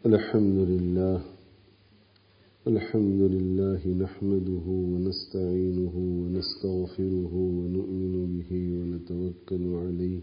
الحمد لله نحمده ونستعينه ونستغفره ونؤمن به ونتوكل عليه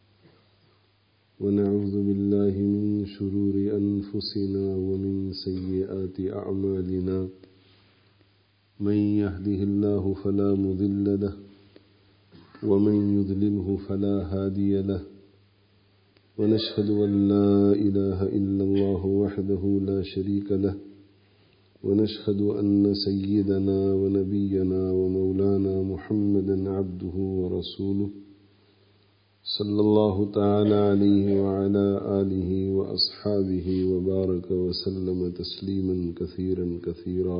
ونعوذ بالله من شرور أنفسنا ومن سيئات أعمالنا من يهده الله فلا مضل له ومن يضلله فلا هادي له ونشهد أن لا إله إلا الله وحده لا شريك له ونشهد أن سيدنا ونبينا ومولانا محمدا عبده ورسوله صلى الله تعالى عليه وعلى آله وأصحابه وبارك وسلم تسليما كثيرا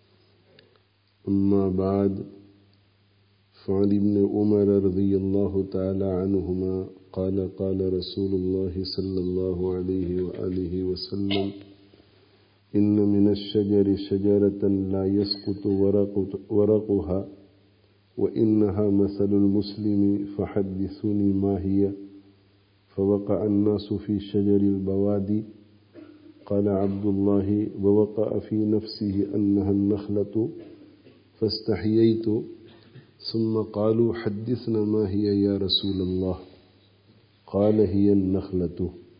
أما بعد فعن ابن عمر رضي الله تعالى عنهما قال رسول الله صلى الله عليه وآله وسلم إن من الشجر شجرة لا يسقط ورقها وإنها مثل المسلم فحدثوني ما هي فوقع الناس في شجر البوادي قال عبد الله ووقع في نفسه أنها النخلة فاستحييت ثم قالوا حدثنا ما هي يا رسول الله قال هي النخلة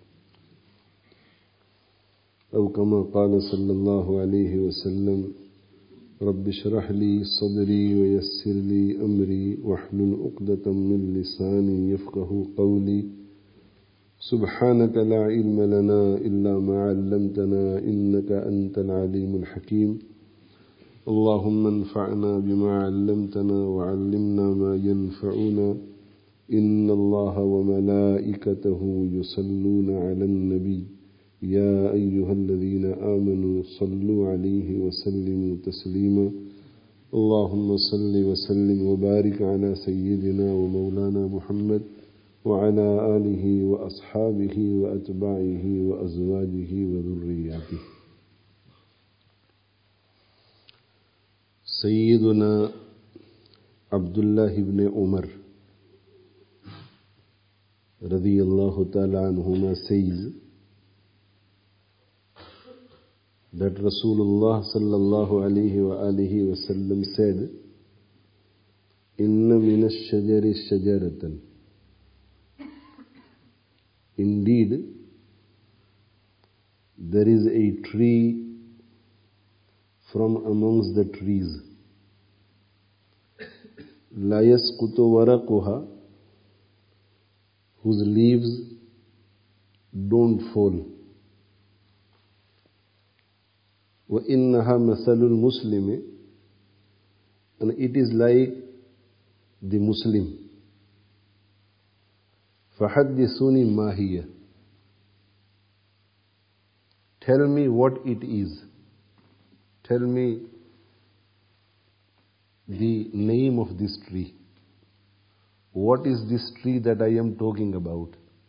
أو كما قال صلى الله عليه وسلم رب اشرح لي صدري ويسر لي أمري واحلل عقدة من لساني يفقه قولي سبحانك لا علم لنا إلا ما علمتنا إنك أنت العليم الحكيم اللهم انفعنا بما علمتنا وعلمنا ما ينفعنا إن الله وملائكته يصلون على النبي يا أيها الذين آمنوا صلوا عليه وسلموا تسليما اللهم صل وسلم وبارك على سيدنا ومولانا محمد وعلى آله وأصحابه وأتباعه وأزواجه وذرياته. سيدنا عبد الله بن عمر radiyallahu ta'ala anhuma says that Rasulullah sallallahu alayhi wa alihi wa sallam said, Inna min ash-shajari shajaratan. Indeed, there is a tree from amongst the trees. La yasqutu waraquha, whose leaves don't fall. وَإِنَّهَا مَثَلُ الْمُسْلِمِ, and it is like the Muslim. فَحَدِّثُونِي مَا هِيَ, tell me what it is. Tell me the name of this tree. What is this tree that I am talking about?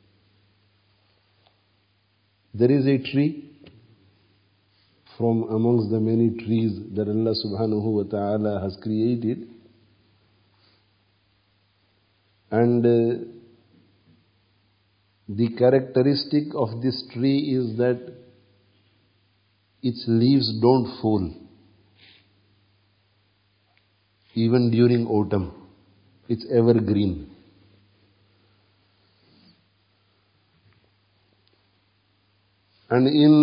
There is a tree from amongst the many trees that Allah subhanahu wa ta'ala has created, and the characteristic of this tree is that its leaves don't fall even during autumn. It's evergreen. And in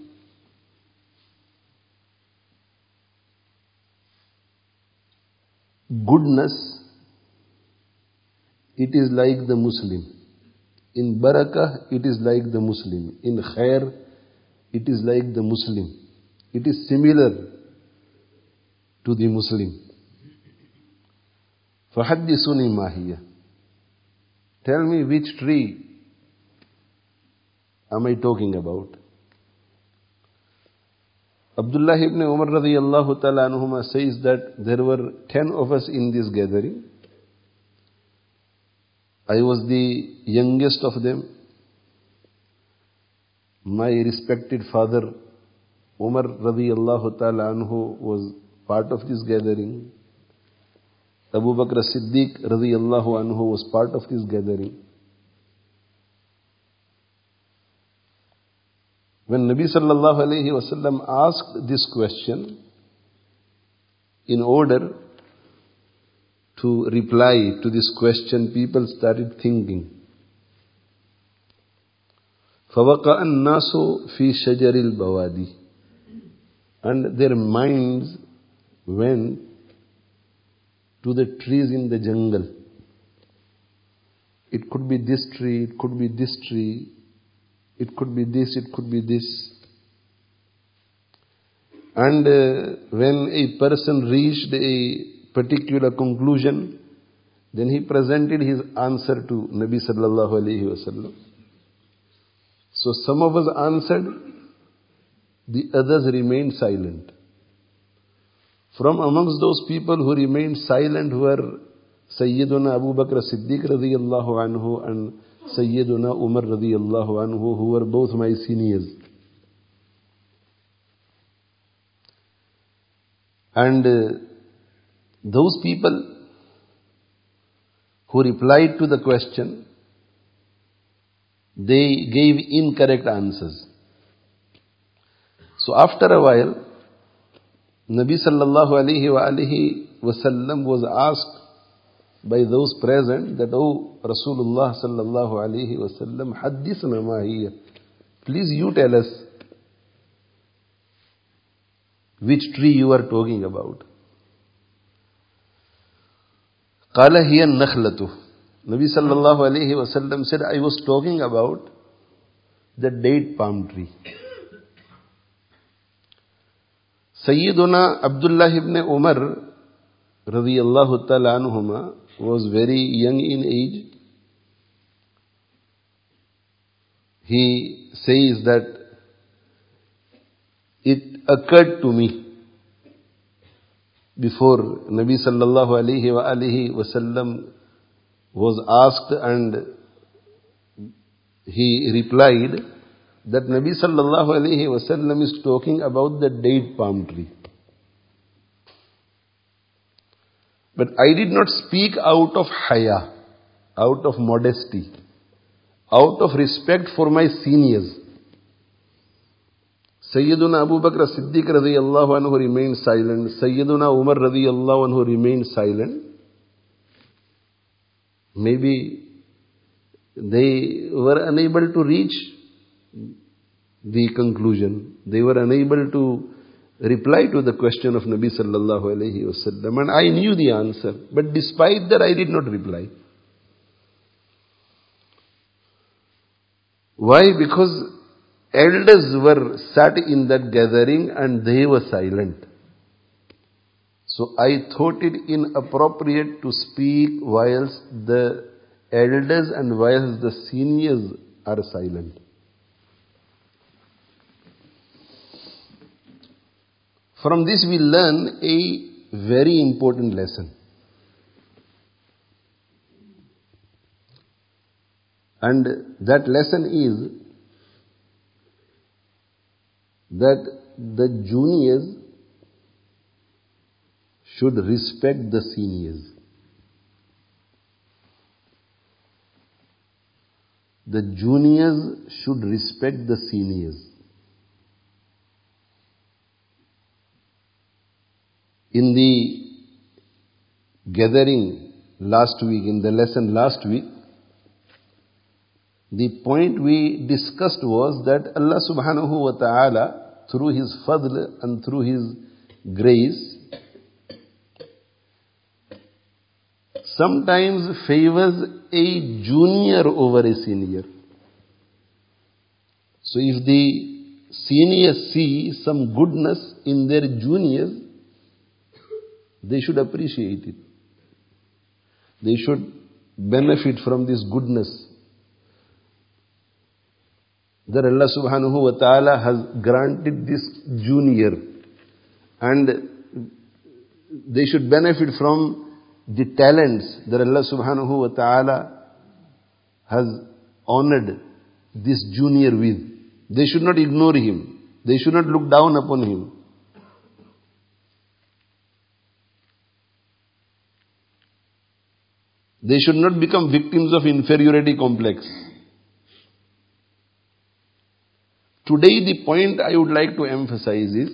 goodness, it is like the Muslim. In barakah, it is like the Muslim. In khair, it is like the Muslim. It is similar to the Muslim. فَحَدِّثُونِي مَا هِيَ, tell me which tree am I talking about? Abdullah ibn Umar radiyallahu ta'ala anhuma says that there were 10 of us in this gathering. I was the youngest of them. My respected father Umar radiyallahu ta'ala anhu was part of this gathering. Abu Bakr as-Siddiq radiyallahu anhu was part of this gathering. When Nabi sallallahu alayhi wasallam asked this question, in order to reply to this question, people started thinking. فَوَقَعَ النَّاسُ فِي شَجَرِ الْبَوَادِ. And their minds went to the trees in the jungle. It could be this tree, it could be this tree, it could be this, it could be this. And when a person reached a particular conclusion, then he presented his answer to Nabi sallallahu alayhi wasallam. So some of us answered, the others remained silent. From amongst those people who remained silent were Sayyiduna Abu Bakr Siddiq radiyallahu anhu and Sayyiduna Umar radiyallahu anhu, who were both my seniors. And those people who replied to the question, they gave incorrect answers. So after a while, Nabi sallallahu alayhi wa alihi wasallam was asked by those present that, "Oh Rasulullah sallallahu alayhi wasallam, haddithna ma hiya." Please you tell us which tree you are talking about. قال هي النخلة. Nabi sallallahu alayhi wasallam said, I was talking about the date palm tree. Sayyiduna Abdullah ibn Umar radiyallahu ta'ala anhuma was very young in age. He says that it occurred to me before Nabi sallallahu alayhi wa alihi wasallam was asked, and he replied that Nabi sallallahu alayhi wasallam is talking about the date palm tree. But I did not speak out of haya, out of modesty, out of respect for my seniors. Sayyiduna Abu Bakr Siddiq radiyallahu anhu remained silent. Sayyiduna Umar radiyallahu anhu remained silent. Maybe they were unable to reach the conclusion. They were unable to reply to the question of Nabi sallallahu alayhi wasallam. And I knew the answer. But despite that, I did not reply. Why? Because elders were sat in that gathering and they were silent. So I thought it inappropriate to speak whilst the elders and whilst the seniors are silent. From this we learn a very important lesson. And that lesson is that the juniors should respect the seniors. The juniors should respect the seniors. In the gathering last week, in the lesson last week, the point we discussed was that Allah subhanahu wa ta'ala, through His fadl and through His grace, sometimes favors a junior over a senior. So if the seniors see some goodness in their juniors, they should appreciate it. They should benefit from this goodness that Allah subhanahu wa ta'ala has granted this junior, and they should benefit from the talents that Allah subhanahu wa ta'ala has honored this junior with. They should not ignore him. They should not look down upon him. They should not become victims of inferiority complex. Today the point I would like to emphasize is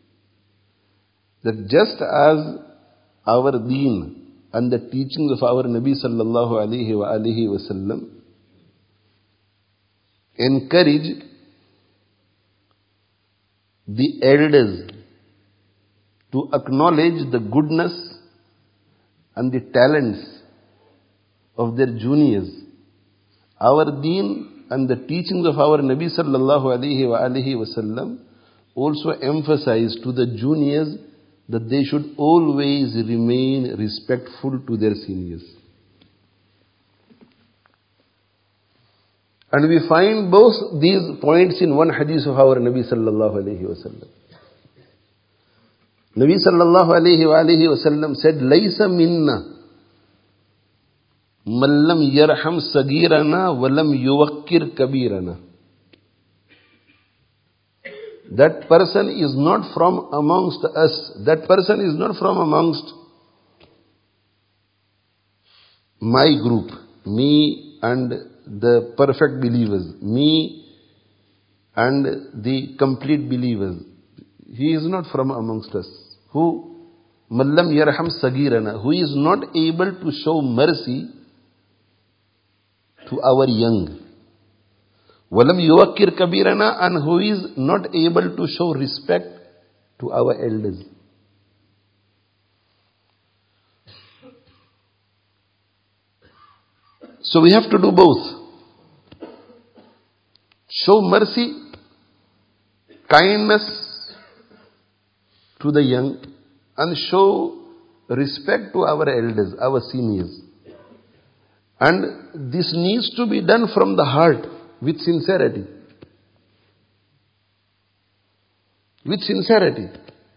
that just as our deen and the teachings of our Nabi sallallahu alaihi wasallam encourage the elders to acknowledge the goodness and the talents of their juniors, our deen and the teachings of our Nabi sallallahu alaihi wasallam also emphasize to the juniors that they should always remain respectful to their seniors. And we find both these points in one hadith of our Nabi sallallahu alaihi wasallam. Nabi sallallahu alaihi wasallam said, "Laysa minna man lam yarham sagirana wa lam yuwakkir kabirana." That person is not from amongst us. That person is not from amongst my group, me and the perfect believers, me and the complete believers. He is not from amongst us. Who? Mallam yarham sagirana, who is not able to show mercy to our young. Walam yuwakkir kabirana, and who is not able to show respect to our elders. So we have to do both. Show mercy, kindness to the young, and show respect to our elders, our seniors. And this needs to be done from the heart, with sincerity. With sincerity.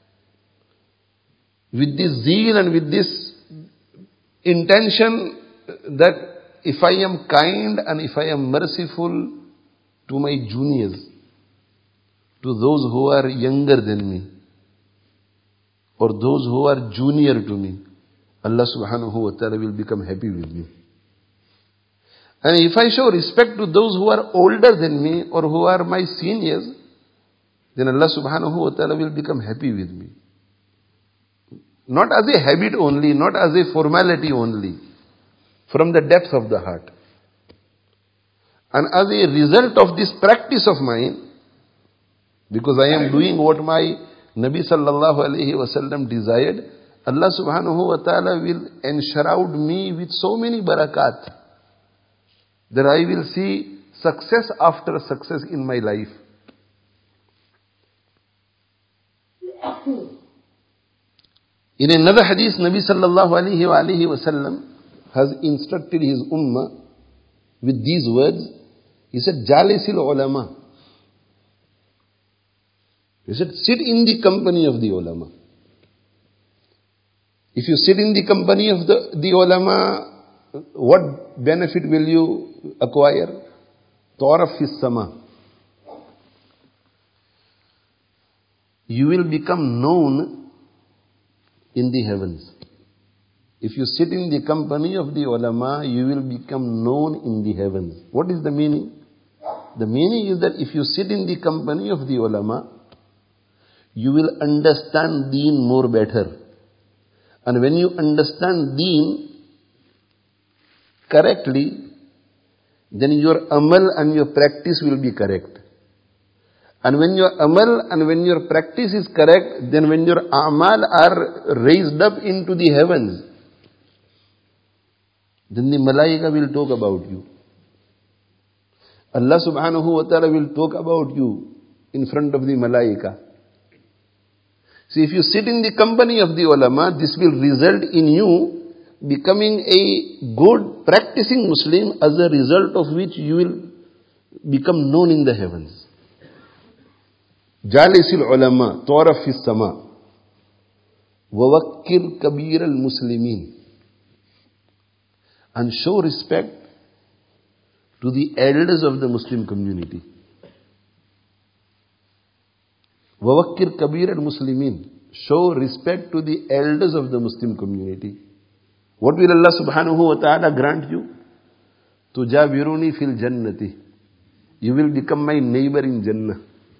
With this zeal and with this intention that if I am kind and if I am merciful to my juniors, to those who are younger than me, or those who are junior to me, Allah subhanahu wa ta'ala will become happy with me. And if I show respect to those who are older than me or who are my seniors, then Allah subhanahu wa ta'ala will become happy with me. Not as a habit only, not as a formality only, from the depth of the heart. And as a result of this practice of mine, because I am doing what my Nabi sallallahu alaihi wasallam desired, Allah subhanahu wa ta'ala will enshroud me with so many barakat that I will see success after success in my life. In another hadith, Nabi sallallahu alaihi wasallam has instructed his ummah with these words. He said, "Jalisil ulama." He said, sit in the company of the ulama. If you sit in the company of the ulama, what benefit will you acquire? Ta'raf fis sama. You will become known in the heavens. If you sit in the company of the ulama, you will become known in the heavens. What is the meaning? The meaning is that if you sit in the company of the ulama, you will understand deen more better. And when you understand deen correctly, then your amal and your practice will be correct. And when your amal and when your practice is correct, then when your amal are raised up into the heavens, then the malaika will talk about you. Allah subhanahu wa ta'ala will talk about you in front of the malaika. See, if you sit in the company of the ulama, this will result in you becoming a good practicing Muslim, as a result of which you will become known in the heavens. Jalisil ulama, ta'raf fis sama, wa wakkir kabir al muslimin. And show respect to the elders of the Muslim community. Wawakkir kabir al-Muslimin. Show respect to the elders of the Muslim community. What will Allah subhanahu wa ta'ala grant you? Tujabiruni fil jannati. You will become my neighbor in Jannah.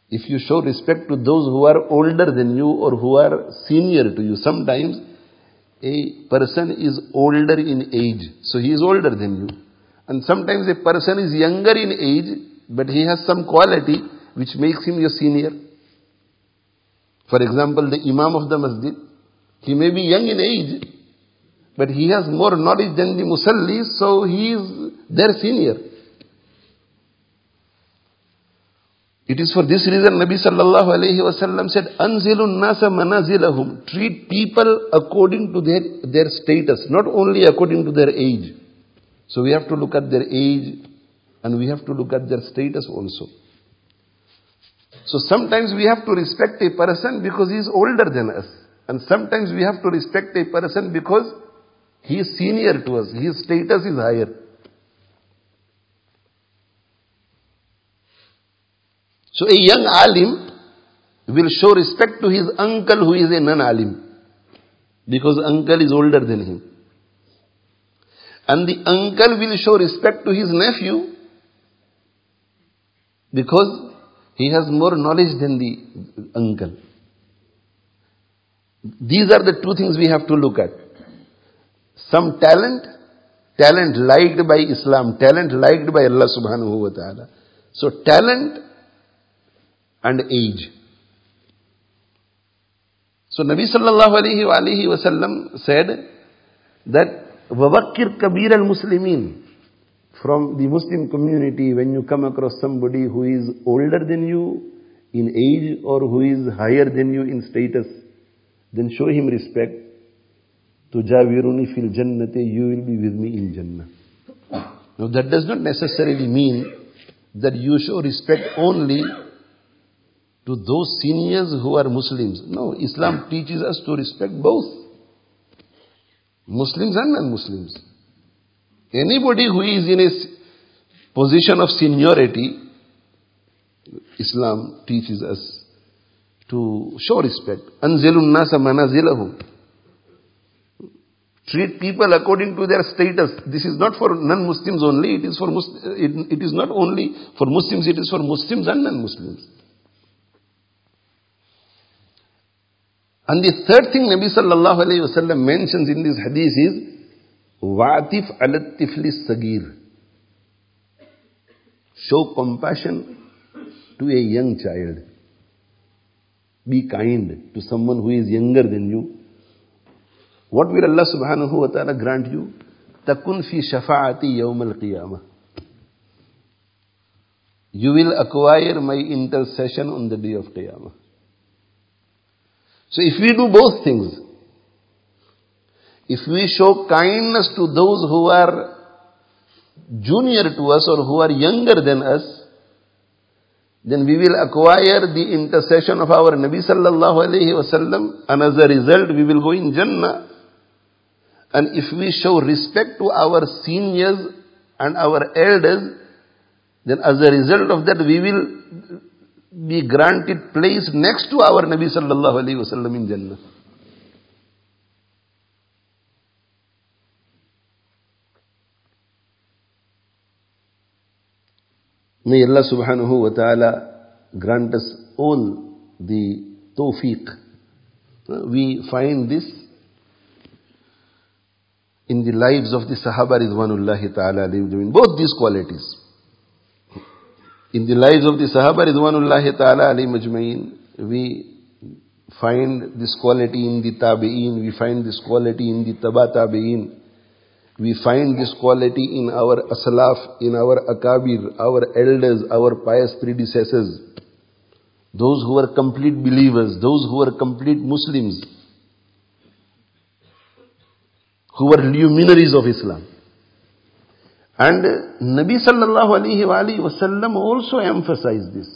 If you show respect to those who are older than you or who are senior to you, sometimes a person is older in age, so he is older than you. And sometimes a person is younger in age, but he has some quality which makes him your senior. For example, the Imam of the Masjid, he may be young in age, but he has more knowledge than the Musallis, so he is their senior. It is for this reason Nabi sallallahu alayhi wa sallam said, Anzilun nasa manazilahum. Treat people according to their status, not only according to their age. So we have to look at their age and we have to look at their status also. So sometimes we have to respect a person because he is older than us. And sometimes we have to respect a person because he is senior to us. His status is higher. So a young alim will show respect to his uncle who is a non-alim, because uncle is older than him. And the uncle will show respect to his nephew because he has more knowledge than the uncle. These are the two things we have to look at. Some talent liked by Islam, talent liked by Allah subhanahu wa ta'ala. So talent and age. So Nabi sallallahu alayhi wa sallam said that وَوَقِّرْ كَبِيرَ الْمُسْلِمِينَ. From the Muslim community, when you come across somebody who is older than you in age or who is higher than you in status, then show him respect. تُجَاوِرُنِي فِي الْجَنَّةِ. You will be with me in Jannah. Now that does not necessarily mean that you show respect only to those seniors who are Muslims. No, Islam teaches us to respect both Muslims and non-Muslims. Anybody who is in a position of seniority, Islam teaches us to show respect. Anzilun nasa manazilahum. Treat people according to their status. This is not for non-Muslims only. It is not only for Muslims. It is for Muslims and non-Muslims. And the third thing Nabi sallallahu alayhi wa sallam mentions in this hadith is Wa'atif alat tifli sagir. Show compassion to a young child. Be kind to someone who is younger than you. What will Allah subhanahu wa ta'ala grant you? Takun fi shafa'ati yawm al-qiyamah. You will acquire my intercession on the day of Qiyamah. So if we do both things, if we show kindness to those who are junior to us or who are younger than us, then we will acquire the intercession of our Nabi sallallahu alayhi wa sallam, and as a result we will go in Jannah. And if we show respect to our seniors and our elders, then as a result of that we will be granted place next to our Nabi sallallahu alayhi wa sallam in Jannah. May Allah subhanahu wa ta'ala grant us all the tawfiq. We find this in the lives of the Sahaba Ridwanullahi ta'ala alayhim, both these qualities. In the lives of the Sahaba Ridwanullahi ta'ala alayhim ajma'in, we find this quality in the Tabi'een, we find this quality in the Taba Tabi'een, we find this quality in our Aslaf, in our Akabir, our elders, our pious predecessors, those who are complete believers, those who are complete Muslims, who were luminaries of Islam. And Nabi sallallahu alayhi wa sallam also emphasized this.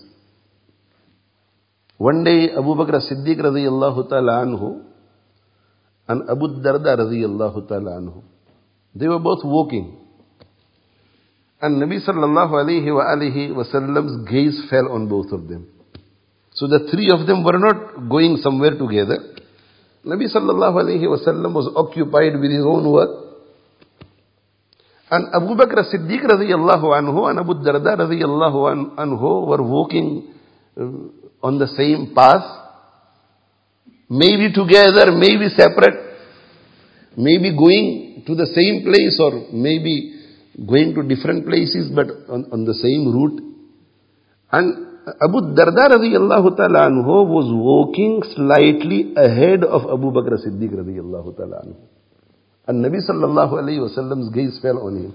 One day Abu Bakr as-Siddiq radiyallahu ta'ala anhu and Abu Darda radiyallahu ta'ala anhu, they were both walking. And Nabi sallallahu alayhi wa sallam's gaze fell on both of them. So the three of them were not going somewhere together. Nabi sallallahu alayhi wa sallam was occupied with his own work. And Abu Bakr as-Siddiq radiyallahu anhu and Abu Darda radiyallahu anhu were walking on the same path, maybe together, maybe separate, maybe going to the same place or maybe going to different places but on the same route. And Abu Darda radiyallahu ta'ala anhu was walking slightly ahead of Abu Bakr Siddiq radiyallahu ta'ala anhu. And Nabi sallallahu alayhi wa sallam's gaze fell on him.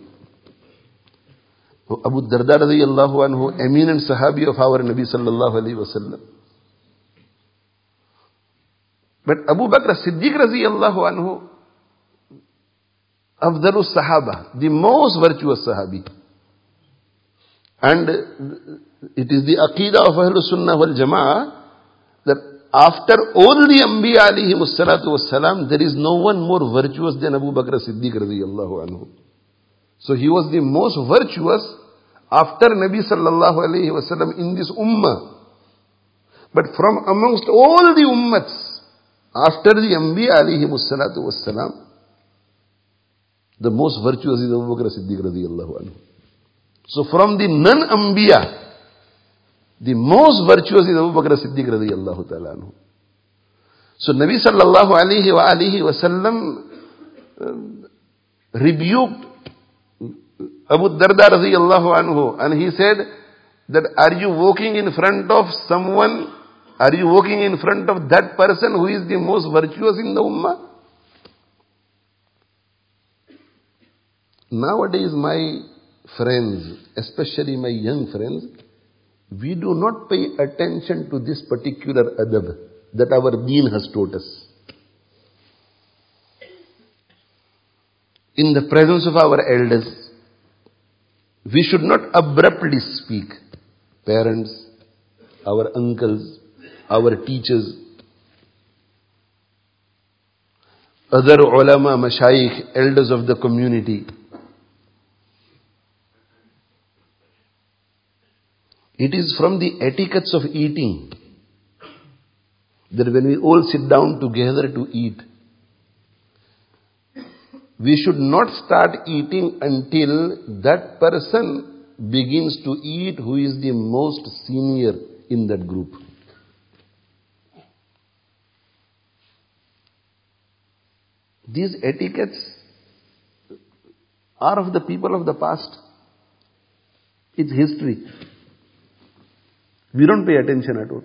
Abu Darda radiyallahu anhu, eminent sahabi of our Nabi sallallahu alayhi wa sallam. But Abu Bakr Siddiq radiyallahu anhu, Afdalus Sahaba, the most virtuous sahabi. And it is the Aqidah of Ahlus Sunnah wal Jama'ah that after all the Anbiya alayhimus salatu wassalam, there is no one more virtuous than Abu Bakr Siddiq radiyallahu anhu. So he was the most virtuous after Nabi sallallahu alayhi wasallam in this ummah. But from amongst all the ummats, after the Anbiya alayhimus salatu wassalam, the most virtuous is Abu Bakr Siddiq radiyallahu anhu. So from the non-Anbiya, the most virtuous is Abu Bakr Siddiq radiyallahu ta'ala anhu. So Nabi sallallahu alayhi wa alihi wa sallam rebuked Abu Darda radiyallahu anhu, and he said that, are you walking in front of someone, are you walking in front of that person who is the most virtuous in the ummah? Nowadays, my friends, especially my young friends, we do not pay attention to this particular adab that our deen has taught us. In the presence of our elders, we should not abruptly speak. Parents, our uncles, our teachers, other ulama, mashayikh, elders of the community. It is from the etiquettes of eating that when we all sit down together to eat, we should not start eating until that person begins to eat who is the most senior in that group. These etiquettes are of the people of the past. It's history. We don't pay attention at all.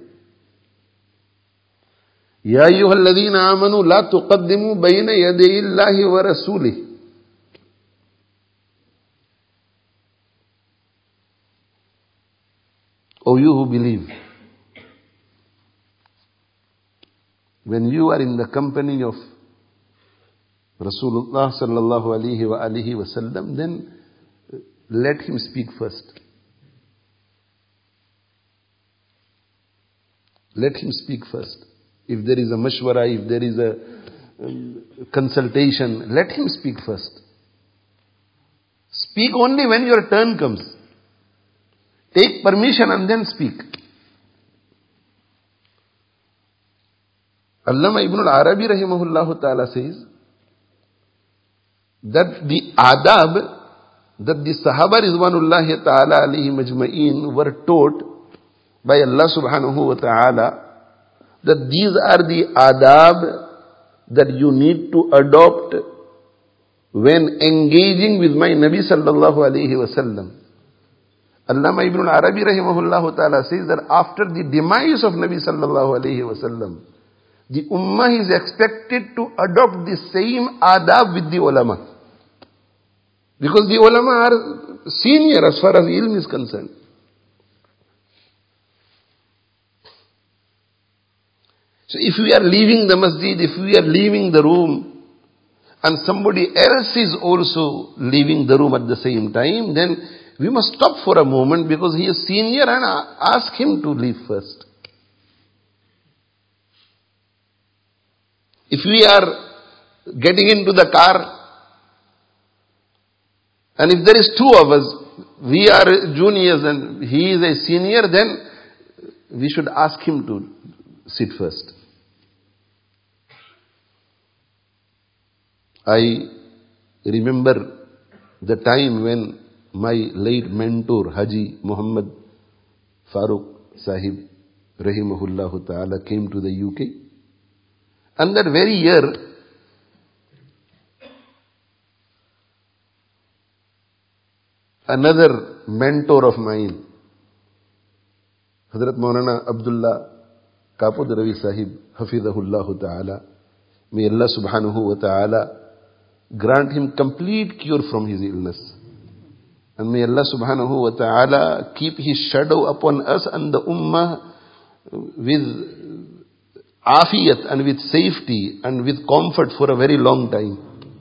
Ya ayyuhalladhina amanu la tuqaddimu bayna yaday Allahi wa rasulih. O you who believe, when you are in the company of Rasulullah sallallahu alayhi wa alihi wa sallam, then let him speak first. Let him speak first. If there is a mashwara, if there is a consultation, let him speak first. Speak only when your turn comes. Take permission and then speak. Allama Ibn al-Arabi rahimahullah ta'ala says that the adab that the Sahaba Rizwanullahi ta'ala alayhi majma'in were taught by Allah subhanahu wa ta'ala, that these are the adab that you need to adopt when engaging with my Nabi sallallahu alayhi wa sallam. Allama Ibn al-Arabi rahimahullah ta'ala says that after the demise of Nabi sallallahu alayhi wa sallam, the ummah is expected to adopt the same adab with the ulama. Because the ulama are senior as far as ilm is concerned. So if we are leaving the masjid, if we are leaving the room, and somebody else is also leaving the room at the same time, then we must stop for a moment because he is senior and ask him to leave first. If we are getting into the car, and if there is two of us, we are juniors and he is a senior, then we should ask him to sit first. I remember the time when my late mentor, Haji Muhammad Farooq Sahib, rahimahullah ta'ala, came to the UK. And that very year, another mentor of mine, Hazrat Maulana Abdullah Kapud Ravi Sahib, Hafidhahullah ta'ala, may Allah subhanahu wa ta'ala grant him complete cure from his illness. And may Allah subhanahu wa ta'ala keep his shadow upon us and the ummah with afiyat and with safety and with comfort for a very long time.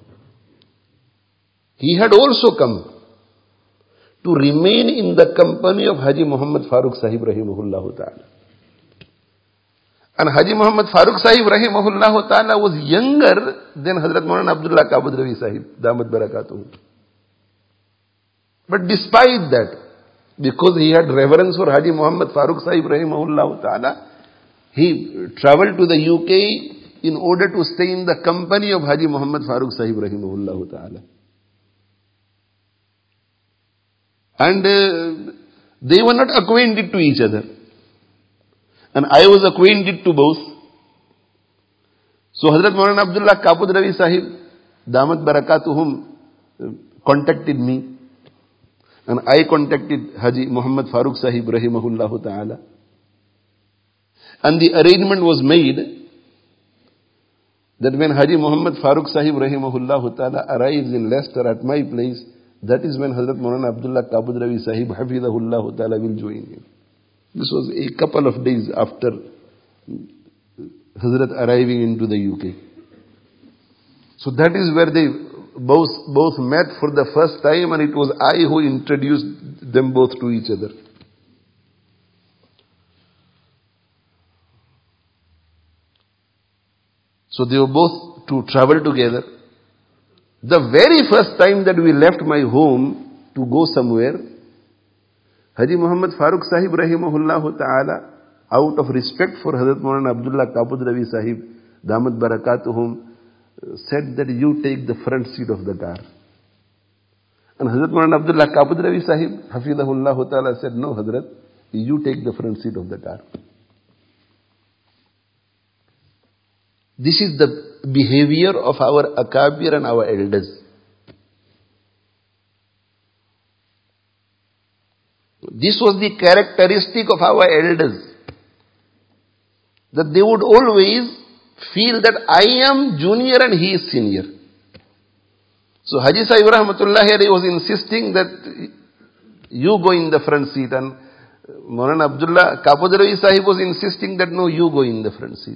He had also come to remain in the company of Haji Muhammad Farooq Sahib rahimahullah ta'ala. And Haji Muhammad Farooq Sahib rahimahullah ta'ala was younger than Hazrat Maulana Abdullah Kabud Ravi Sahib, Damat Barakatuh. But despite that, because he had reverence for Haji Muhammad Farooq Sahib rahimahullah ta'ala, he traveled to the UK in order to stay in the company of Haji Muhammad Farooq Sahib rahimahullah ta'ala. And they were not acquainted to each other. And I was acquainted to both. So Hazrat Maulana Abdullah Kapud Ravi Sahib, Damat Barakatuhum, contacted me. And I contacted Haji Muhammad Farooq Sahib rahimahullah ta'ala. And the arrangement was made that when Haji Muhammad Farooq Sahib rahimahullah ta'ala arrives in Leicester at my place, that is when Hazrat Maulana Abdullah Kabud Ravi Sahib Hafidhahullah ta'ala will join him. This was a couple of days after Hazrat arriving into the UK. So that is where they both met for the first time, and it was I who introduced them both to each other. So they were both to travel together. The very first time that we left my home to go somewhere, Haji Muhammad Farooq Sahib rahimahullah ta'ala, out of respect for Hazrat Maulana Abdullah Kapud Ravi Sahib, Damat Barakatuhum, said that you take the front seat of the car. And Hazrat Maulana Abdullah Kapud Ravi Sahib, Hafidhahullah ta'ala, said, no Hazrat, you take the front seat of the car. This is the behavior of our akabir and our elders. This was the characteristic of our elders. That they would always feel that I am junior and he is senior. So Haji Sahib Rahmatullahi Alayhi was insisting that you go in the front seat, and Maulana Abdullah Kapud Ravi Sahib was insisting that no, you go in the front seat.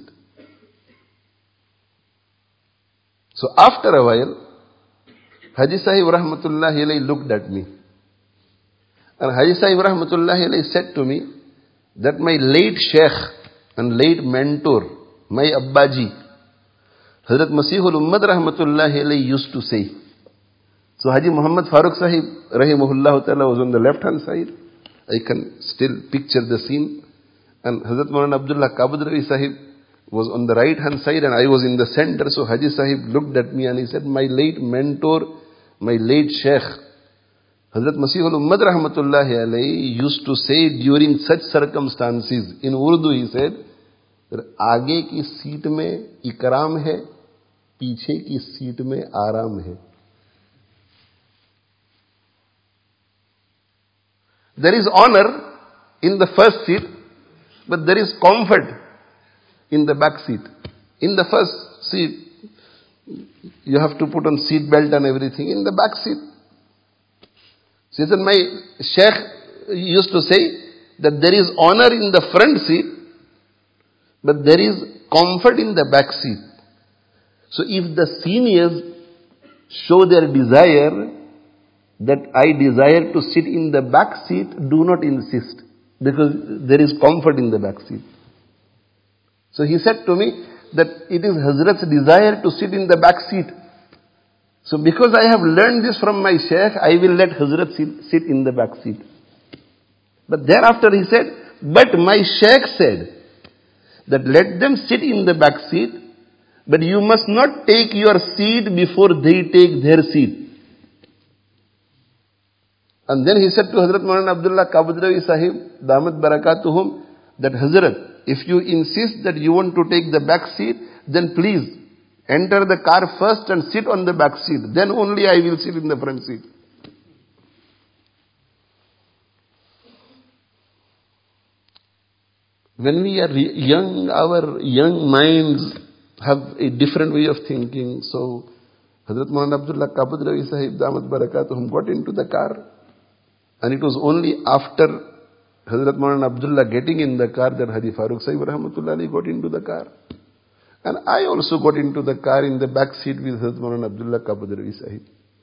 So after a while, Haji Sahib Rahmatullahi Alayhi looked at me. And Haji Sahib Rahmatullahi Alayhi said to me that my late Sheikh and late mentor, my Abbaji, Hazrat Masihul Ummad Rahmatullahi Alayhi used to say. So Haji Muhammad Farooq Sahib Rahimahullah Ta'ala was on the left hand side. I can still picture the scene. And Hazrat Maulana Abdullah Kabud Ravi Sahib was on the right hand side and I was in the center. So Haji Sahib looked at me and he said, my late mentor, my late Sheikh, Hazrat Masihul Ummad Rahmatullahi Alayhi used to say during such circumstances, in Urdu he said, आगे की seat में इकराम है, पीछे की seat में आराम है. There is honor in the first seat, but there is comfort in the back seat. In the first seat, you have to put on seat belt and everything. In the back seat, so my Sheikh used to say that there is honor in the front seat, but there is comfort in the back seat. So if the seniors show their desire that I desire to sit in the back seat, do not insist, because there is comfort in the back seat. So he said to me that it is Hazrat's desire to sit in the back seat. So because I have learned this from my Shaykh, I will let Hazrat sit in the back seat. But thereafter he said, but my Shaykh said that let them sit in the back seat, but you must not take your seat before they take their seat. And then he said to Hazrat Maulana Abdullah Kabud Ravi Sahib, Damat Barakatuhum, that Hazrat, if you insist that you want to take the back seat, then please enter the car first and sit on the back seat. Then only I will sit in the front seat. When we are young, our young minds have a different way of thinking. So, Hazrat Maulana Abdullah Kabudrawi Sahib Damat Barakatuhum got into the car. And it was only after Hazrat Maulana Abdullah getting in the car that Haji Farooq Sahib Rahmatullahi got into the car. And I also got into the car in the back seat with Hazrat Maulana Abdullah Kabudrawi Sahib.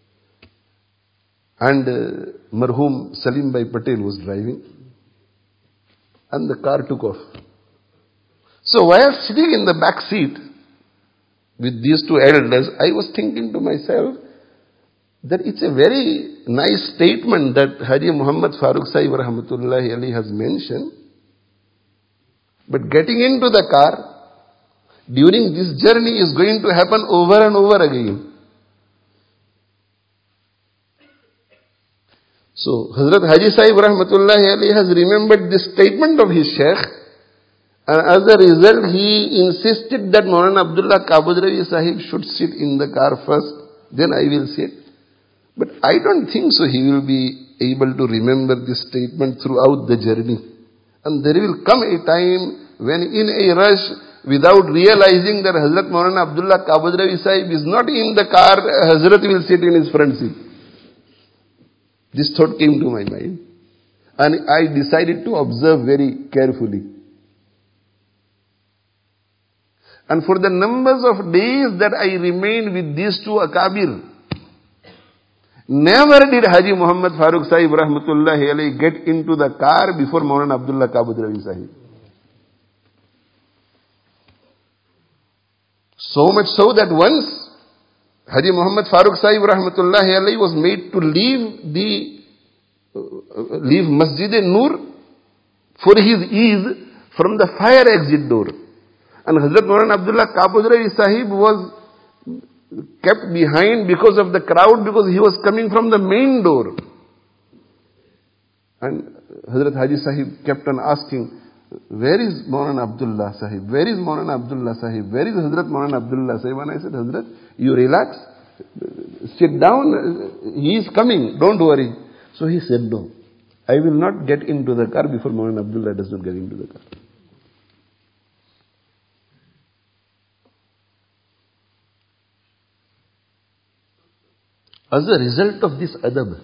And Marhum Salim Bhai Patel was driving. And the car took off. So while sitting in the back seat with these two elders, I was thinking to myself that it's a very nice statement that Haji Muhammad Farooq Sahib Rahmatullahi Ali has mentioned. But getting into the car during this journey is going to happen over and over again. So, Hazrat Haji Sahib Rahmatullahi Ali has remembered this statement of his Shaykh, and as a result, he insisted that Maulana Abdullah Kabudrawi Sahib should sit in the car first, then I will sit. But I don't think so he will be able to remember this statement throughout the journey. And there will come a time when in a rush, without realizing that Hazrat Maulana Abdullah Kabudrawi Sahib is not in the car, Hazrat will sit in his front seat. This thought came to my mind. And I decided to observe very carefully. And for the numbers of days that I remained with these two Akabir, never did Haji Muhammad Farooq Sahib Rahmatullahi alayhi get into the car before Maulana Abdullah Kabudrawi Sahib. So much so that once Haji Muhammad Farooq Sahib Rahmatullahi alayhi was made to leave Masjid-e-Nur for his ease from the fire exit door. And Hazrat Maulana Abdullah Kabudrawi Sahib was kept behind because of the crowd, because he was coming from the main door. And Hazrat Haji Sahib kept on asking, where is Maulana Abdullah Sahib? Where is Maulana Abdullah Sahib? Where is Hazrat Maulana Abdullah Sahib? And I said, Hazrat, you relax, sit down, he is coming, don't worry. So he said, no, I will not get into the car before Maulana Abdullah does not get into the car. As a result of this adab,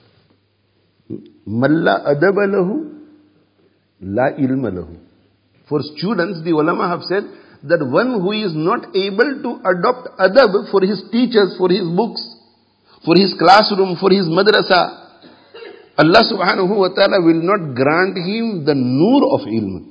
Malla adaba lahu, la ilma lahu. For students, the ulama have said that one who is not able to adopt adab for his teachers, for his books, for his classroom, for his madrasa, Allah subhanahu wa ta'ala will not grant him the nur of ilm.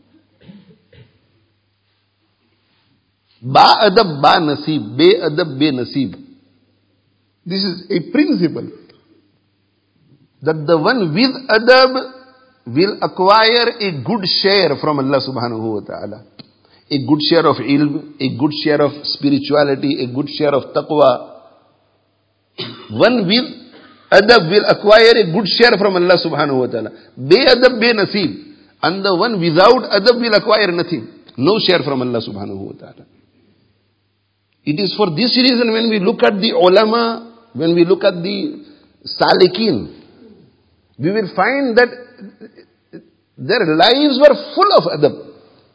Ba adab ba nasib, be adab be nasib. This is a principle that the one with adab will acquire a good share from Allah subhanahu wa ta'ala. A good share of ilm, a good share of spirituality, a good share of taqwa. One with adab will acquire a good share from Allah subhanahu wa ta'ala. Be adab be nasib. And the one without adab will acquire nothing. No share from Allah subhanahu wa ta'ala. It is for this reason when we look at the ulama, when we look at the salikin, we will find that their lives were full of adab.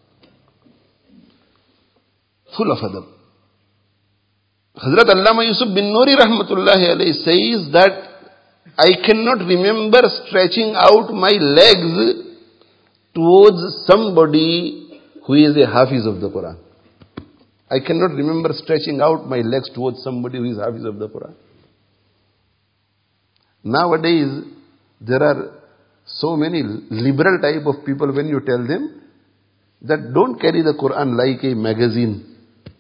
Full of adab. Hazrat Allama Yusuf bin Nuri Rahmatullahi alayhi says that I cannot remember stretching out my legs towards somebody who is a Hafiz of the Quran. I cannot remember stretching out my legs towards somebody who is Hafiz of the Quran. Nowadays, there are so many liberal type of people when you tell them that don't carry the Quran like a magazine.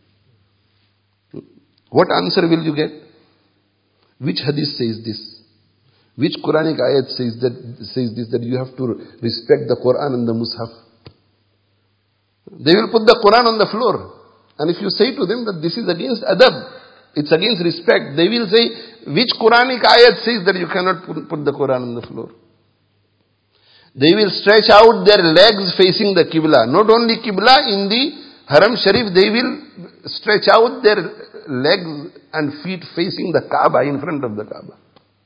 What answer will you get? Which hadith says this? Which Quranic ayat says this, that you have to respect the Quran and the Mus'haf? They will put the Quran on the floor. And if you say to them that this is against adab, it's against respect, they will say, which Quranic ayat says that you cannot put the Quran on the floor? They will stretch out their legs facing the Qibla. Not only Qibla, in the Haram Sharif, they will stretch out their legs and feet facing the Kaaba, in front of the Kaaba.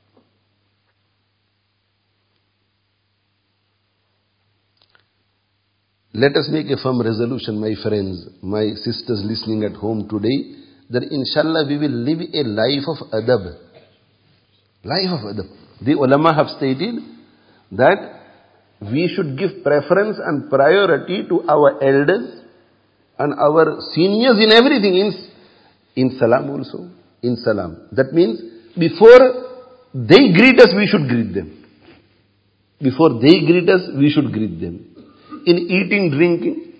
Let us make a firm resolution, my friends, my sisters listening at home today, that inshallah we will live a life of adab. Life of adab. The ulama have stated that we should give preference and priority to our elders and our seniors in everything, in salam also, in salam. That means before they greet us, we should greet them. Before they greet us, we should greet them. In eating, drinking,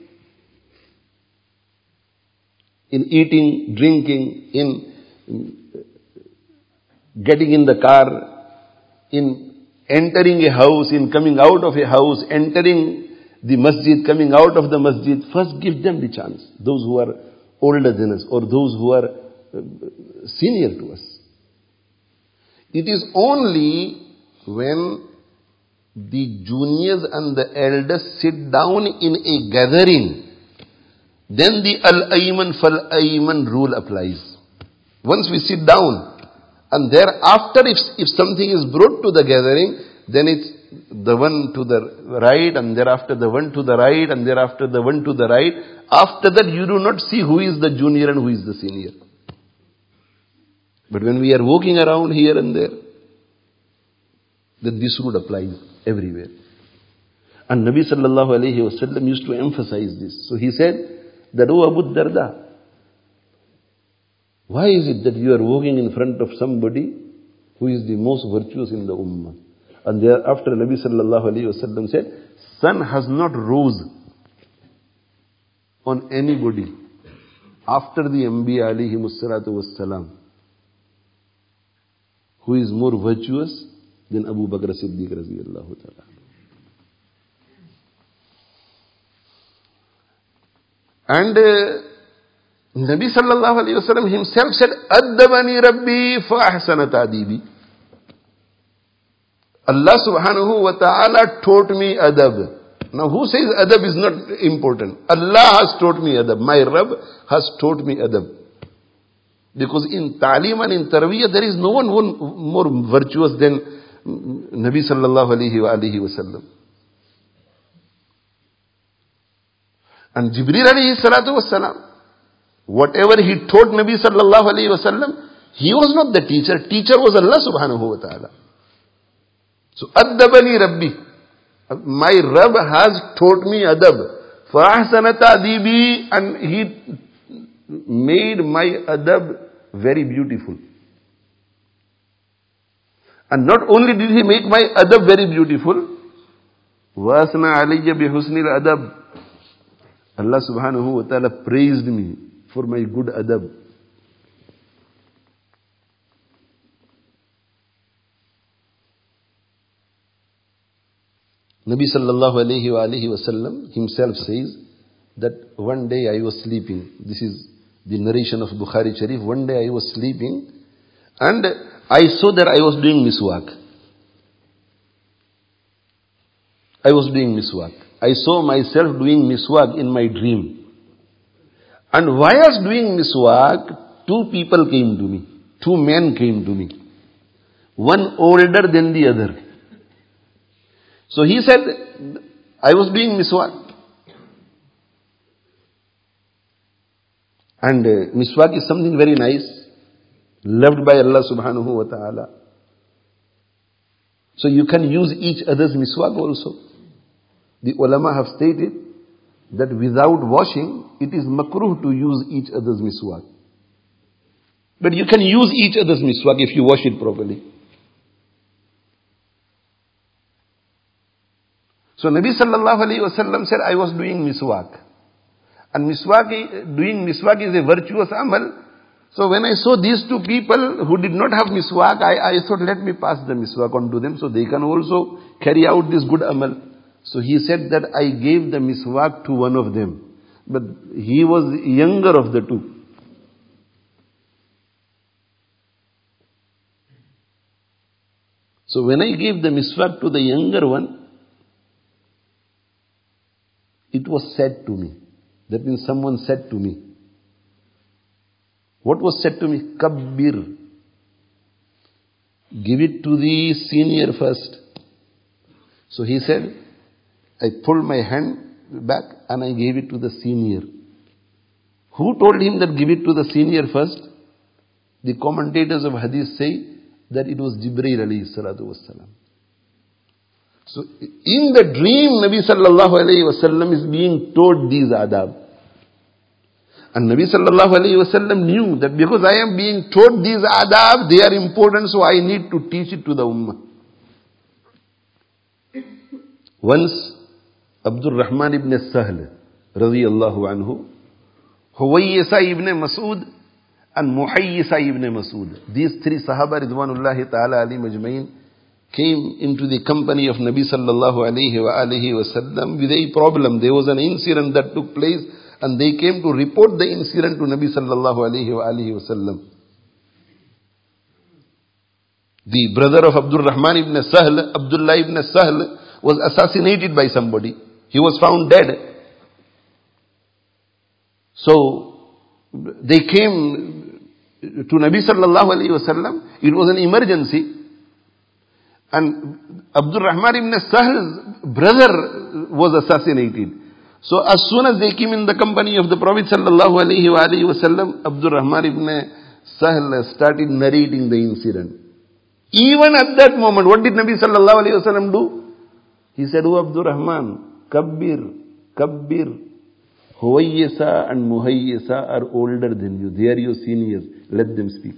in getting in the car, in entering a house, in coming out of a house, entering the masjid, coming out of the masjid, first give them the chance. Those who are older than us or those who are senior to us. It is only when the juniors and the elders sit down in a gathering, then the al-ayman fal-ayman rule applies. Once we sit down, and thereafter if something is brought to the gathering, then it's the one to the right, and thereafter the one to the right, and thereafter the one to the right. After that you do not see who is the junior and who is the senior. But when we are walking around here and there, then this rule applies everywhere. And Nabi sallallahu alayhi wasallam used to emphasize this. So he said that, "Oh Abu Darda, why is it that you are walking in front of somebody who is the most virtuous in the ummah?" And thereafter Nabi sallallahu alayhi wasallam said, "Sun has not rose on anybody after the Anbiya alayhimus salatu wassalam who is more virtuous than Abu Bakr Siddiq radiyallahu ta'ala." And Nabi sallallahu alayhi wasallam himself said, "Addabani Rabbi fa ahsana ta'dibi." Allah subhanahu wa ta'ala taught me adab. Now who says adab is not important? Allah has taught me adab. My Rabb has taught me adab. Because in ta'lim and in tarbiyah, there is no one more virtuous than Nabi sallallahu alayhi wa sallam. And Jibreel alayhi salatu wassalam, whatever he taught Nabi sallallahu alayhi wa sallam, he was not the teacher. Teacher was Allah subhanahu wa ta'ala. So, Addabani Rabbi. My Rabb has taught me adab. فَأَحْسَنَ تَعْدِيبِي. And he made my adab very beautiful. And not only did he make my adab very beautiful, وَأَثْنَى عَلَيَّ بِحُسْنِ الْأَدَبِ. Allah subhanahu wa ta'ala praised me for my good adab. Nabi sallallahu alayhi wa sallam himself says that one day I was sleeping. This is the narration of Bukhari Sharif. One day I was sleeping and I saw that I was doing miswak. I was doing miswak. I saw myself doing miswak in my dream. And while I was doing miswak, two people came to me. Two men came to me. One older than the other. So he said, I was doing miswak. And miswak is something very nice, loved by Allah subhanahu wa ta'ala. So you can use each other's miswak also. The ulama have stated that without washing, it is makruh to use each other's miswak. But you can use each other's miswak if you wash it properly. So Nabi sallallahu alayhi wa sallam said, I was doing miswak. And doing miswak is a virtuous amal. So when I saw these two people who did not have miswak, I thought, let me pass the miswak on to them so they can also carry out this good amal. So he said that I gave the miswak to one of them. But he was younger of the two. So when I gave the miswak to the younger one, it was said to me. That means someone said to me. What was said to me? Kabbir. Give it to the senior first. So he said, I pulled my hand back and I gave it to the senior. Who told him that give it to the senior first? The commentators of hadith say that it was Jibreel alayhi salatu wasalam. So in the dream, Nabi sallallahu alayhi wasallam is being taught these adab. And Nabi sallallahu alayhi wasallam knew that because I am being taught these adab, they are important, so I need to teach it to the ummah. Once, Abdul Rahman ibn Sahl, radiyallahu anhu, Huwayyisa ibn Mas'ud, and Muhayyisa ibn Mas'ud. These three Sahaba, Ridwanullahi ta'ala alayhim ajma'in, came into the company of Nabi sallallahu alayhi wa alihi wasallam with a problem. There was an incident that took place, and they came to report the incident to Nabi sallallahu alayhi wa alihi wasallam. The brother of Abdul Rahman ibn Sahl, Abdullah ibn Sahl, was assassinated by somebody. He was found dead. So they came to Nabi sallallahu alayhi wasallam. It was an emergency. And Abdul Rahman ibn Sahl's brother was assassinated. So as soon as they came in the company of the Prophet sallallahu alayhi wa alihi wasallam, Abdul Rahman ibn Sahl started narrating the incident. Even at that moment, what did Nabi sallallahu alayhi wasallam do? He said, "O Abdul Rahman, Kabbir, Kabbir. Huwayyisa and Muhayyisa are older than you. They are your seniors. Let them speak."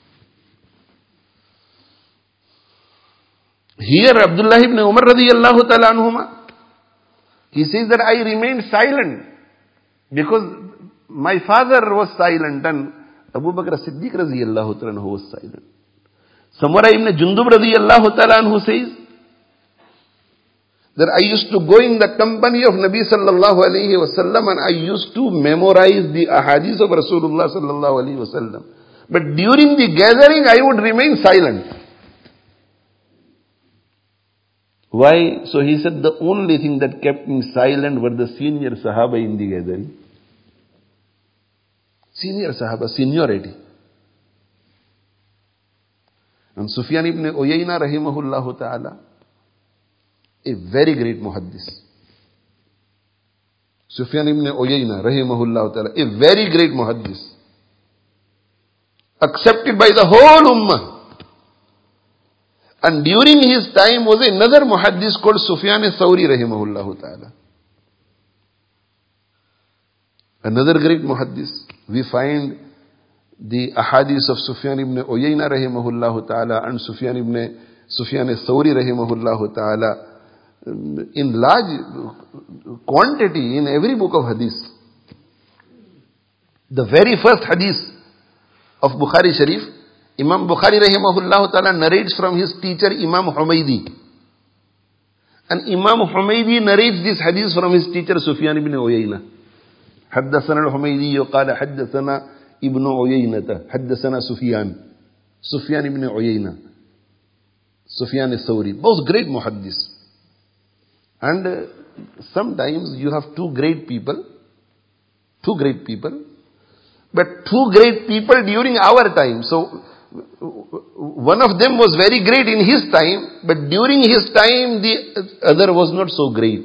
Here, Abdullah ibn Umar radiyallahu ta'ala anhuma, he says that I remained silent because my father was silent and Abu Bakr as-Siddiq radiyallahu ta'ala anhu was silent. Samura ibn Jundub radiyallahu ta'ala anhu says that I used to go in the company of Nabi sallallahu alayhi wasallam and I used to memorize the ahadith of Rasulullah sallallahu alayhi wasallam. But during the gathering, I would remain silent. Why? So he said the only thing that kept me silent were the senior Sahaba in the gathering. Senior Sahaba, seniority. And Sufyan ibn Uyayna rahimahullah ta'ala, a very great muhaddis. Sufyan ibn Uyayna rahimahullah ta'ala, a very great muhaddis. Accepted by the whole ummah. And during his time was another muhaddis called Sufyan al-Thawri rahimahullah ta'ala. Another great muhaddis. We find the ahadith of Sufyan ibn Uyayna rahimahullah ta'ala and Sufyan al-Thawri rahimahullah ta'ala in large quantity in every book of hadith. The very first hadith of Bukhari Sharif, Imam Bukhari rahimahullah ta'ala narrates from his teacher Imam Humaydi. And Imam Humaydi narrates this hadith from his teacher Sufyan ibn Uyayna. حدثنا الحميدي قال حدثنا ابن عيينة حدثنا سفيان ibn Uyayna, Sufyan al-Thawri, both great muhaddis. And sometimes you have two great people, but two great people during our time. So one of them was very great in his time, but during his time the other was not so great.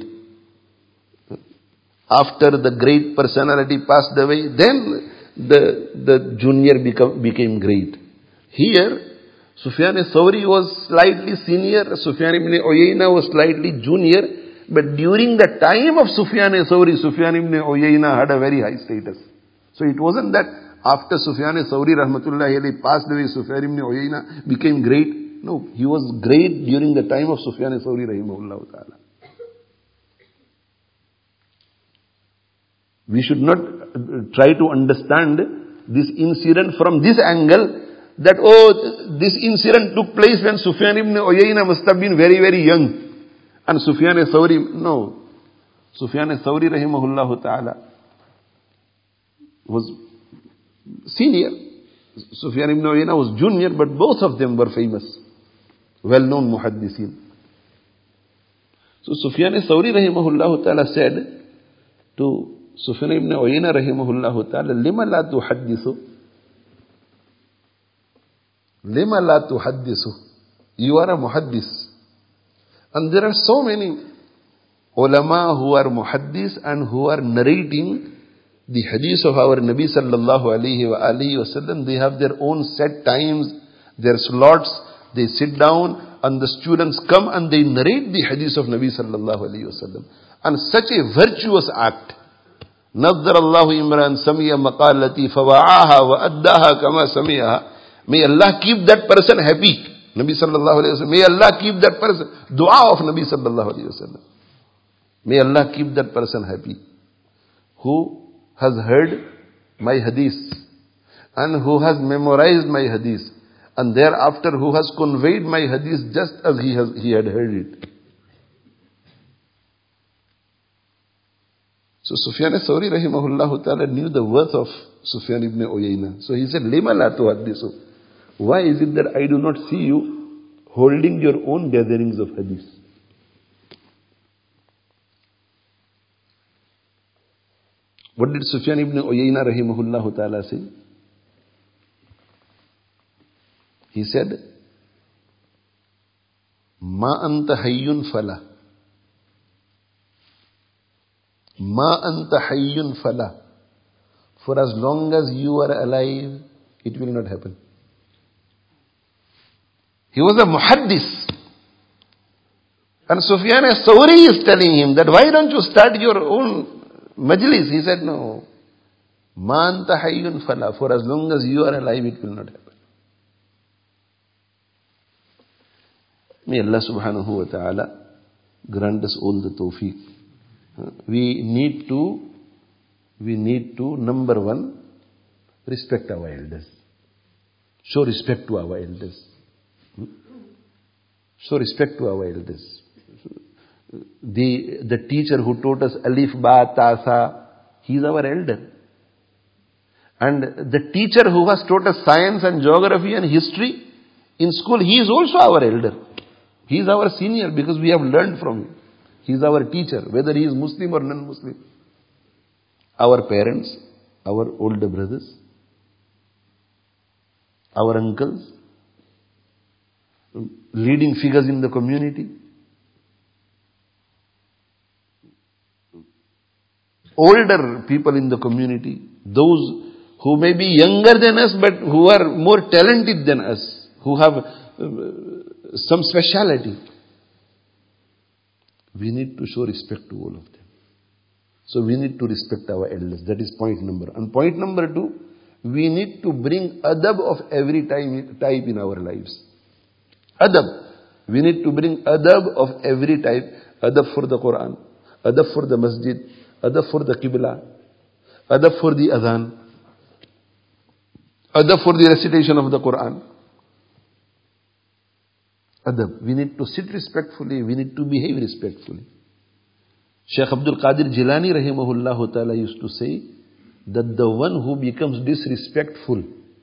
After the great personality passed away, then the junior became great. Here, Sufyan al-Thawri was slightly senior, Sufyan ibn Uyayna was slightly junior, but during the time of Sufyan al-Thawri, Sufyan ibn Uyayna had a very high status. So it wasn't that after Sufyan al-Thawri rahmatullahi alayhi passed away, Sufyan ibn Uyayna became great. No, he was great during the time of Sufyan al-Thawri rahimahullah ta'ala. We should not try to understand this incident from this angle that, this incident took place when Sufyan ibn Uyayna must have been very, very young. And Sufyan al-Thawri, no. Sufyan al-Thawri rahimahullah ta'ala was senior. Sufyan ibn Uyayna was junior, but both of them were famous, well-known muhaddisin. So Sufyan al-Thawri rahimahullah ta'ala said to Sufyan ibn Uyayna rahimahullah ta'ala, lima la tuhaddisu? Lima la tuhaddisu? You are a muhaddis. And there are so many ulama who are muhaddis and who are narrating the hadith of our Nabi sallallahu alayhi wa alihi wasallam. They have their own set times, their slots. They sit down and the students come and they narrate the hadith of Nabi sallallahu alayhi wasallam. And such a virtuous act. نَظَّرَ اللَّهُ إِمْرَانْ سَمِيَ مَقَالَتِي فَوَعَاهَا وَأَدَّاهَا كَمَا سَمِيَهَا. May Allah keep that person happy. Nabi sallallahu alayhi wasallam. May Allah keep that person. Dua of Nabi sallallahu alayhi wasallam. May Allah keep that person happy. Who has heard my hadith and who has memorized my hadith and thereafter who has conveyed my hadith just as he had heard it. So Sufyan as-Sawri rahimahullah ta'ala knew the worth of Sufyan ibn Uyayna. So he said, Lima la tuhaddisu? Why is it that I do not see you holding your own gatherings of hadith? What did Sufyan ibn Uyayna rahimahullah ta'ala say? He said, Ma anta hayyun fala. Ma anta hayyun fala. For as long as you are alive, it will not happen. He was a muhaddis. And Sufyan as-Sawri is telling him that why don't you start your own majlis? He said, no. Ma anta hayyun fala. For as long as you are alive, it will not happen. May Allah subhanahu wa ta'ala grant us all the tawfiq. We need to, number one, respect our elders. Show respect to our elders. Show respect to our elders. The teacher who taught us alif, ba, ta, sa, he is our elder. And the teacher who has taught us science and geography and history in school, he is also our elder. He is our senior because we have learned from him. He is our teacher, whether he is Muslim or non-Muslim. Our parents, our older brothers, our uncles, leading figures in the community, older people in the community, those who may be younger than us but who are more talented than us, who have some speciality. We need to show respect to all of them. So we need to respect our elders. That is point number. And point number two, we need to bring adab of every type in our lives. Adab. We need to bring adab of every type. Adab for the Quran, adab for the masjid, adab for the qibla, adab for the adhan, adab for the recitation of the Quran. Adab. We need to sit respectfully. We need to behave respectfully. Shaykh Abdul Qadir Jilani rahimahullah ta'ala used to say that the one who becomes disrespectful,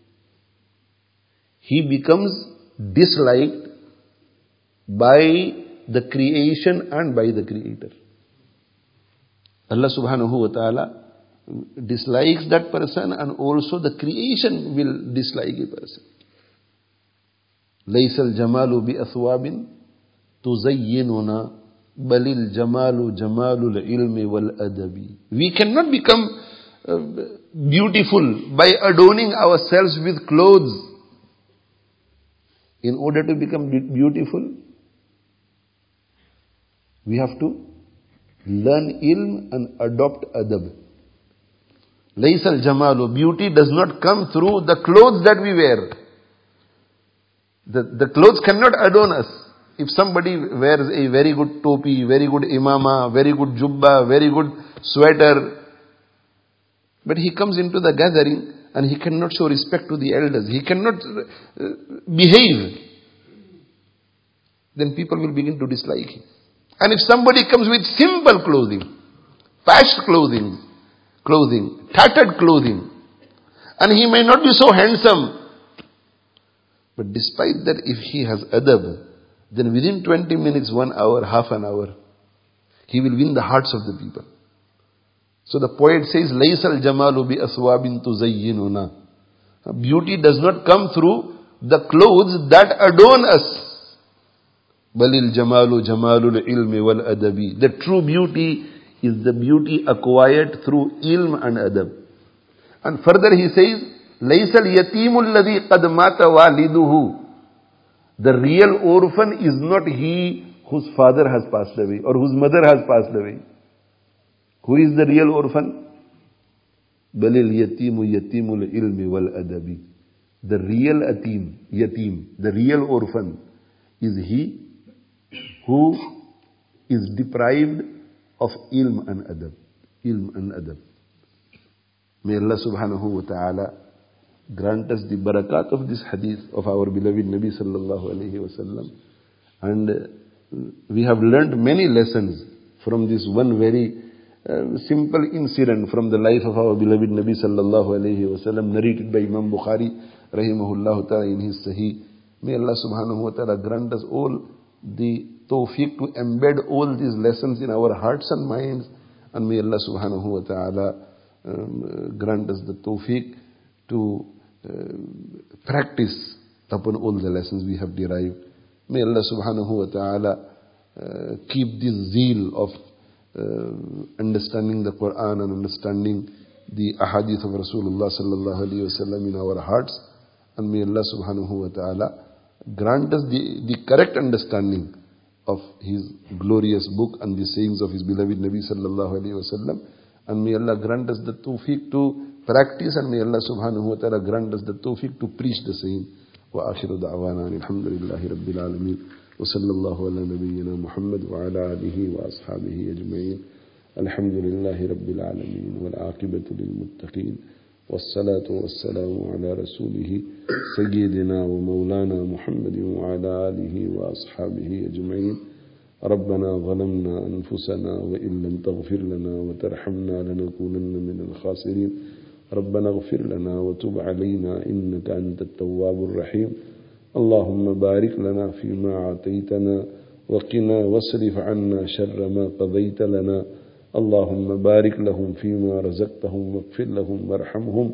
he becomes disliked by the creation and by the Creator. Allah subhanahu wa ta'ala dislikes that person and also the creation will dislike a person. لَيْسَ الْجَمَالُ بِأَثْوَابٍ تُزَيِّنُنَا بَلِ الْجَمَالُ جَمَالُ الْعِلْمِ وَالْأَدَبِ. We cannot become beautiful by adorning ourselves with clothes. In order to become beautiful, we have to learn ilm and adopt adab. لَيْسَ الْجَمَالُ. Beauty does not come through the clothes that we wear. The clothes cannot adorn us. If somebody wears a very good topi, very good imama, very good jubba, very good sweater, but he comes into the gathering and he cannot show respect to the elders, he cannot behave, then people will begin to dislike him. And if somebody comes with simple clothing, patched clothing, tattered clothing, and he may not be so handsome, but despite that, if he has adab, then within 20 minutes, 1 hour, half an hour, he will win the hearts of the people. So the poet says, لَيْسَ الْجَمَالُ بِأَثْوَابٍ تُزَيِّنُنَا. Beauty does not come through the clothes that adorn us. بَلِ الْجَمَالُ جَمَالُ الْعِلْمِ وَالْأَدَبِ. The true beauty is the beauty acquired through ilm and adab. And further he says, لَيْسَ الْيَتِيمُ الَّذِي قَدْ مَاتَ وَالِدُهُ. The real orphan is not he whose father has passed away or whose mother has passed away. Who is the real orphan? بَلِ الْيَتِيمُ يَتِيمُ الْعِلْمِ وَالْأَدَبِ. The real yatim, the real orphan is he who is deprived of ilm and adab. Ilm and adab. May Allah subhanahu wa ta'ala grant us the barakat of this hadith of our beloved Nabi sallallahu alayhi wa sallam. And we have learned many lessons from this one very simple incident from the life of our beloved Nabi sallallahu alayhi wa sallam, narrated by Imam Bukhari rahimahullah ta'ala in his Sahih. May Allah subhanahu wa ta'ala grant us all the tawfiq to embed all these lessons in our hearts and minds. And may Allah subhanahu wa ta'ala grant us the tawfiq to practice upon all the lessons we have derived. May Allah subhanahu wa ta'ala keep this zeal of understanding the Quran and understanding the ahadith of Rasulullah sallallahu alayhi wa sallam in our hearts. And may Allah subhanahu wa ta'ala grant us the correct understanding of His glorious book and the sayings of His beloved Nabi sallallahu alayhi wa sallam. And may Allah grant us the tawfiq to practice, and may Allah subhanahu wa ta'ala grant us the tawfiq to preach the same. Wa akhiru da'wana alhamdulillahi rabbil alameen. Wa sallallahu ala nabiyyina Muhammad wa ala alihi wa ashabihi ajma'in. Alhamdulillahi rabbil alameen. Wal aqibatu lil muttaqeen. والصلاة والسلام على رسوله سيدنا ومولانا محمد وعلى آله وأصحابه أجمعين. ربنا ظلمنا أنفسنا وإن لم تغفر لنا وترحمنا لنكونن من الخاسرين. ربنا اغفر لنا وتب علينا إنك أنت التواب الرحيم. اللهم بارك لنا فيما عطيتنا وقنا واصرف عنا شر ما قضيت لنا. اللهم بارك لهم فيما رزقتهم واغفر لهم وارحمهم.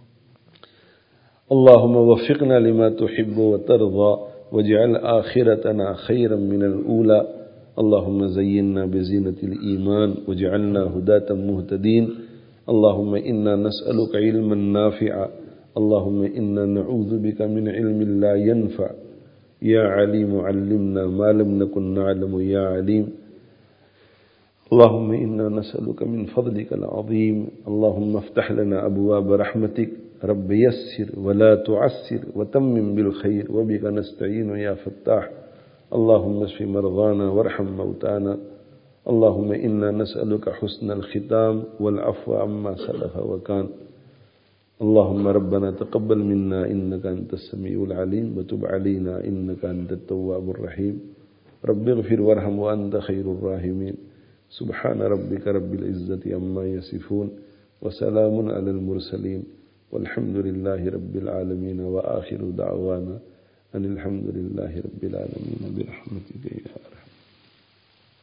اللهم وفقنا لما تحب وترضى واجعل آخرتنا خيرا من الأولى. اللهم زينا بزينة الإيمان واجعلنا هداة مهتدين. اللهم إنا نسألك علما نافعا. اللهم إنا نعوذ بك من علم لا ينفع. يا عليم علمنا ما لم نكن نعلم يا عليم. اللهم إنا نسألك من فضلك العظيم. اللهم افتح لنا أبواب رحمتك. رب يسر ولا تعسر وتمم بالخير وبك نستعين يا فتاح. اللهم اشف مرضانا وارحم موتانا. اللهم إنا نسألك حسن الختام والعفو عما سلف وكان. اللهم ربنا تقبل منا إنك أنت السميع العليم وتب علينا إنك أنت التواب الرحيم. رب اغفر وارحم وأنت خير الراحمين. سبحان ربك رب العزة عما يصفون وسلام على المرسلين والحمد لله رب العالمين. وآخر دعوانا أن الحمد لله رب العالمين برحمتك يا أرحم